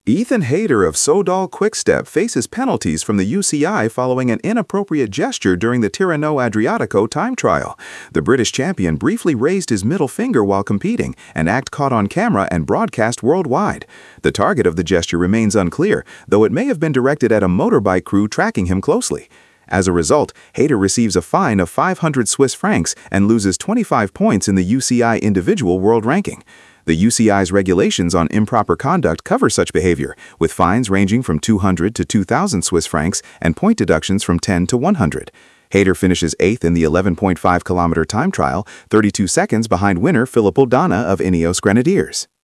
Ethan Hayter of Sodal Quickstep faces penalties from the UCI following an inappropriate gesture during the Tirreno Adriatico time trial. The British champion briefly raised his middle finger while competing, an act caught on camera and broadcast worldwide. The target of the gesture remains unclear, though it may have been directed at a motorbike crew tracking him closely. As a result, Hayter receives a fine of 500 Swiss francs and loses 25 points in the UCI individual world ranking. The UCI's regulations on improper conduct cover such behavior, with fines ranging from 200 to 2,000 Swiss francs and point deductions from 10 to 100. Hayter finishes 8th in the 11.5-kilometer time trial, 32 seconds behind winner Philip Oldana of Ineos Grenadiers.